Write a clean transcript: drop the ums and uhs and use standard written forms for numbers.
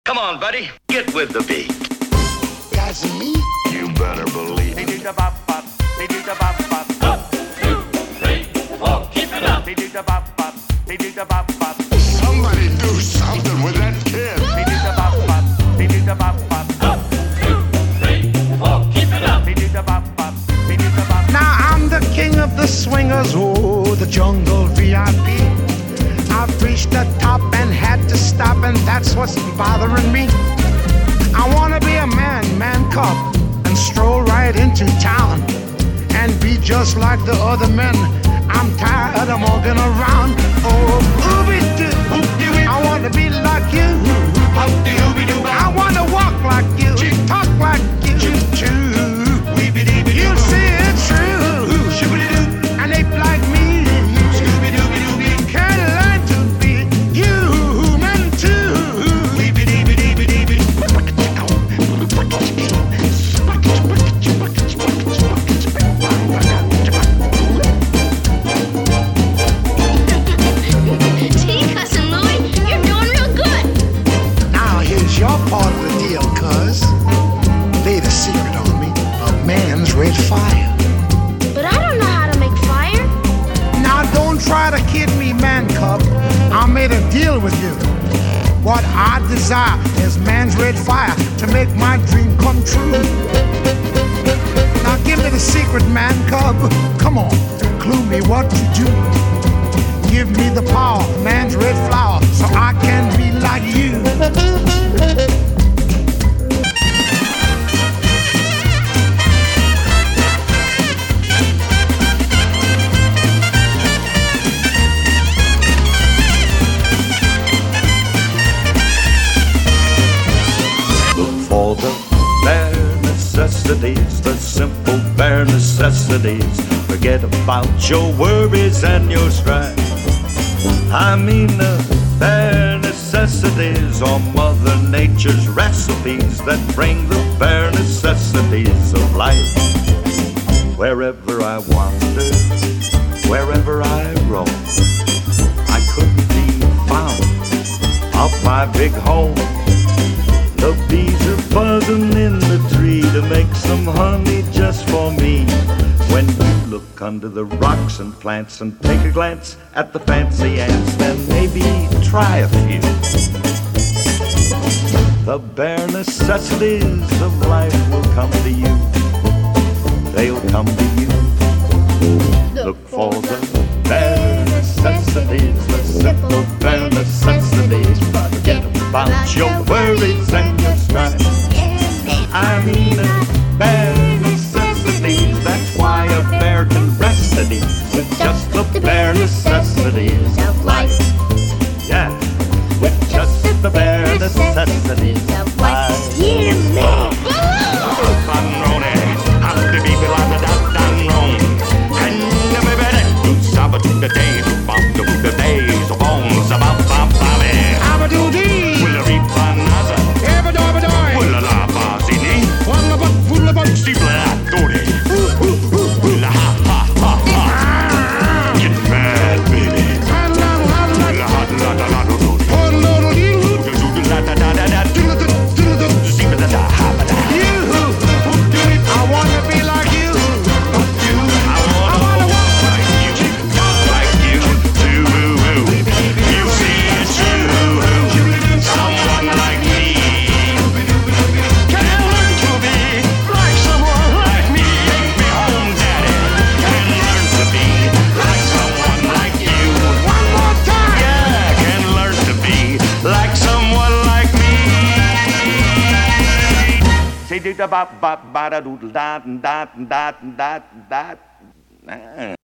Come on, buddy, get with the beat. Guys and me? You better believe it. Keep it up. Somebody do something with that kid. Keep it up. Now I'm the king of the swingers, oh, the jungle VIP. I've reached the top and had to stop, and that's what's bothering me. I wanna be a man cub, and stroll right into town, and be just like the other men. I'm tired of walking around. Oh, ooby-doo, I wanna be like you. I wanna walk like you, talk like you, too. You see it's true, and ape like me can learn to be human too. Gee, Cousin Louie, you're doing real good. Now here's your part of the deal, cuz. Lay the secret on me, a man's red fire. But I don't know how to make fire. Now don't try to kid me, man cub. I made a deal with you. What I desire is man's red fire to make my dream come true. Now give me the secret, man cub. Come on, clue me what to do. Give me the power, man's red flower, so I can be like you. For the bare necessities, the simple bare necessities. Forget about your worries and your strife. I mean the bare necessities are Mother Nature's recipes that bring the bare necessities of life. Wherever I wander, wherever I roam, I couldn't be found off my big home. The bees are buzzing in the tree to make some honey just for me. When you look under the rocks and plants and take a glance at the fancy ants, then maybe try a few. The bare necessities of life will come to you. They'll come to you. Look for the bare necessities, the simple bare necessities. Forget about your worries and your strife. I mean the bare necessities. That's why a bear can rest at ease with just the bare necessities of life. Yeah, with just the bare necessities of life. Yeah, man. Say da ba ba ba da doodle da da da da da da.